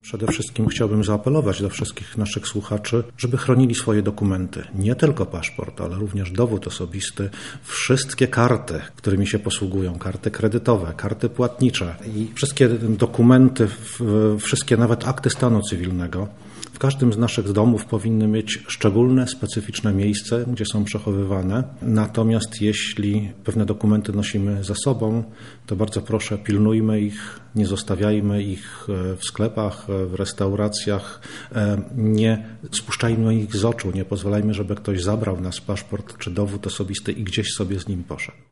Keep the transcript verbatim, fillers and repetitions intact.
Przede wszystkim chciałbym zaapelować do wszystkich naszych słuchaczy, żeby chronili swoje dokumenty. Nie tylko paszport, ale również dowód osobisty, wszystkie karty, którymi się posługują, karty kredytowe, karty płatnicze i wszystkie dokumenty, wszystkie nawet akty stanu cywilnego. W każdym z naszych domów powinny mieć szczególne, specyficzne miejsce, gdzie są przechowywane. Natomiast jeśli pewne dokumenty nosimy za sobą, to bardzo proszę, pilnujmy ich, nie zostawiajmy ich w sklepach, w restauracjach, nie spuszczajmy ich z oczu, nie pozwalajmy, żeby ktoś zabrał nasz paszport czy dowód osobisty i gdzieś sobie z nim poszedł.